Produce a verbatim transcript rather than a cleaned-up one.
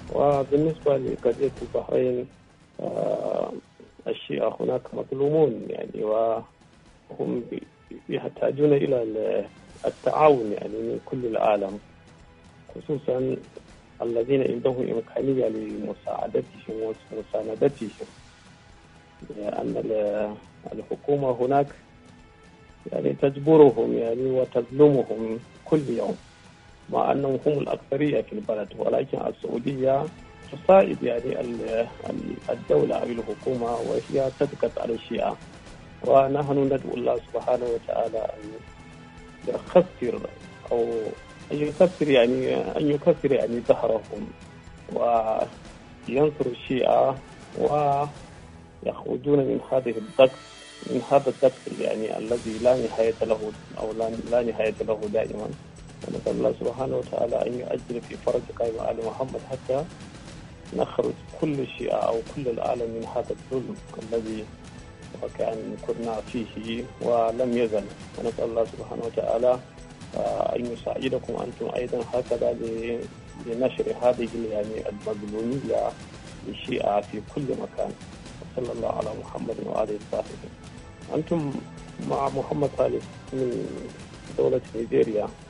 وبالنسبة لقضية البحرين، الشيعة هناك مظلومون يعني، وهم يحتاجون إلى التعاون يعني من كل العالم، خصوصا الذين عندهم إمكانية لمساعدتهم ومساندتهم، لأن الحكومة هناك يعني تجبرهم يعني وتظلمهم كل يوم، مع أنهم هم الأكثرية في البلد، ولكن السعودية تساعد يعني الدولة أو الحكومة وهي تضغط على الشيعة. ونحن ندعو الله سبحانه وتعالى أن يخسر أو أن يكسر يعني أن يكسر يعني ظهرهم وينصر الشيعة ويخرجون من هذه الضغط من هذا الضغط يعني الذي لا نهاية له أو لا نهاية له دائما. ونسأل الله سبحانه وتعالى أن يؤجل في فرج قائم آل محمد حتى نخرج كل الشيعة أو كل العالم من هذا الظلم الذي وكان كنا فيه ولم يزل. ونسأل الله سبحانه وتعالى أن يساعدكم أنتم أيضا هكذا لنشر هذه يعني المظلومية للشيعة في كل مكان. صلى الله على محمد وآله وصحبه. أنتم مع محمد خالد من دولة نيجيريا.